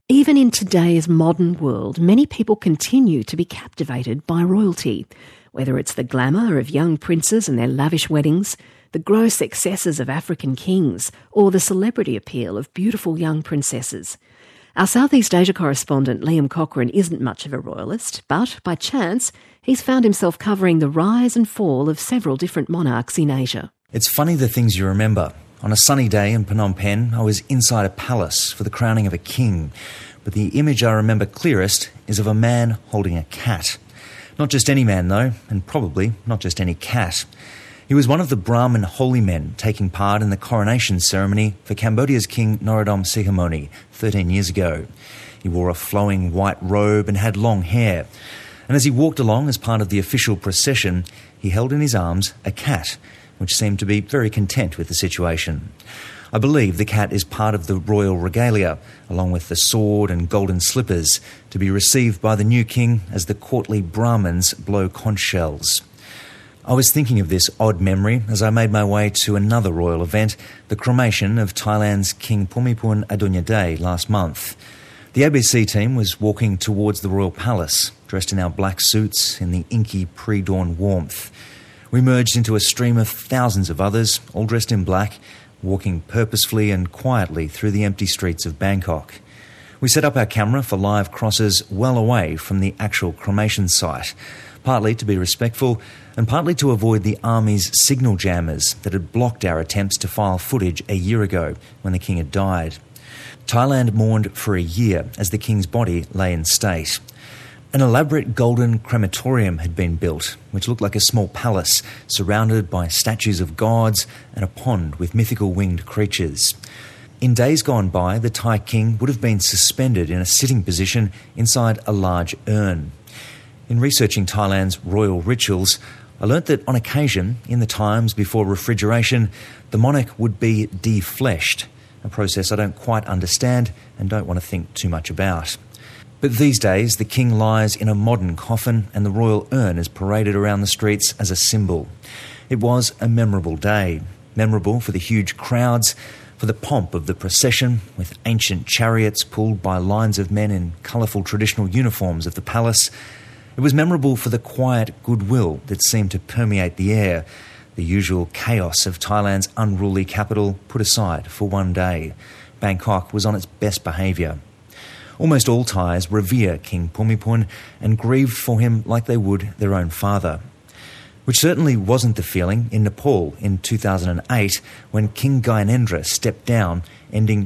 Even in today's modern world, many people continue to be captivated by royalty, whether it's the glamour of young princes and their lavish weddings, the gross excesses of African kings, or the celebrity appeal of beautiful young princesses. Our Southeast Asia correspondent Liam Cochrane isn't much of a royalist, but by chance, he's found himself covering the rise and fall of several different monarchs in Asia. It's funny the things you remember. On a sunny day in Phnom Penh, I was inside a palace for the crowning of a king, but the image I remember clearest is of a man holding a cat. Not just any man, though, and probably not just any cat. He was one of the Brahmin holy men taking part in the coronation ceremony for Cambodia's King Norodom Sihamoni 13 years ago. He wore a flowing white robe and had long hair. And as he walked along as part of the official procession, he held in his arms a cat, which seemed to be very content with the situation. I believe the cat is part of the royal regalia, along with the sword and golden slippers, to be received by the new king as the courtly Brahmins blow conch shells. I was thinking of this odd memory as I made my way to another royal event, the cremation of Thailand's King Bhumibol Adulyadej last month. The ABC team was walking towards the royal palace, dressed in our black suits in the inky pre-dawn warmth. We merged into a stream of thousands of others, all dressed in black, walking purposefully and quietly through the empty streets of Bangkok. We set up our camera for live crosses well away from the actual cremation site, partly to be respectful and partly to avoid the army's signal jammers that had blocked our attempts to file footage a year ago when the king had died. Thailand mourned for a year as the king's body lay in state. An elaborate golden crematorium had been built, which looked like a small palace surrounded by statues of gods and a pond with mythical winged creatures. In days gone by, the Thai king would have been suspended in a sitting position inside a large urn. In researching Thailand's royal rituals, I learnt that on occasion, in the times before refrigeration, the monarch would be defleshed, a process I don't quite understand and don't want to think too much about. But these days, the king lies in a modern coffin and the royal urn is paraded around the streets as a symbol. It was a memorable day, memorable for the huge crowds, for the pomp of the procession, with ancient chariots pulled by lines of men in colourful traditional uniforms of the palace. It was memorable for the quiet goodwill that seemed to permeate the air, the usual chaos of Thailand's unruly capital put aside for one day. Bangkok was on its best behaviour. Almost all Thais revere King Bhumibol and grieved for him like they would their own father. Which certainly wasn't the feeling in Nepal in 2008 when King Gyanendra stepped down, ending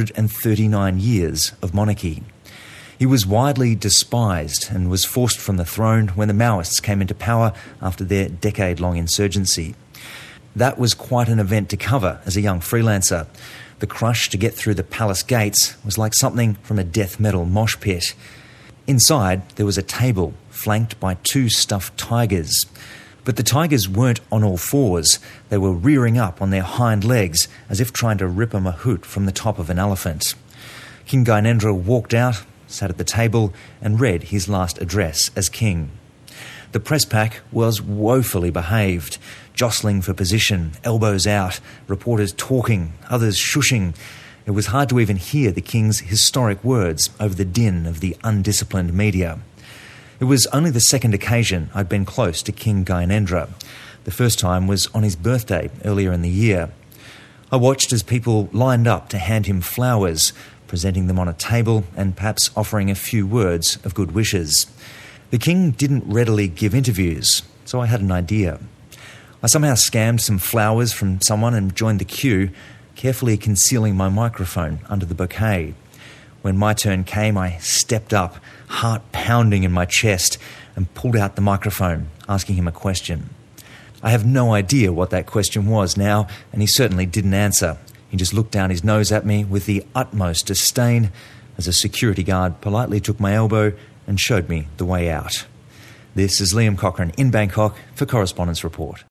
239 years of monarchy. He was widely despised and was forced from the throne when the Maoists came into power after their decade-long insurgency. That was quite an event to cover as a young freelancer. The crush to get through the palace gates was like something from a death metal mosh pit. Inside, there was a table flanked by 2 stuffed tigers. But the tigers weren't on all fours. They were rearing up on their hind legs as if trying to rip a mahout from the top of an elephant. King Gyanendra walked out, sat at the table and read his last address as king. The press pack was woefully behaved, jostling for position, elbows out, reporters talking, others shushing. It was hard to even hear the king's historic words over the din of the undisciplined media. It was only the second occasion I'd been close to King Gyanendra. The first time was on his birthday earlier in the year. I watched as people lined up to hand him flowers, presenting them on a table and perhaps offering a few words of good wishes. The king didn't readily give interviews, so I had an idea. I somehow scammed some flowers from someone and joined the queue, carefully concealing my microphone under the bouquet. When my turn came, I stepped up, heart pounding in my chest, and pulled out the microphone, asking him a question. I have no idea what that question was now, and he certainly didn't answer. He just looked down his nose at me with the utmost disdain as a security guard politely took my elbow and showed me the way out. This is Liam Cochrane in Bangkok for Correspondence Report.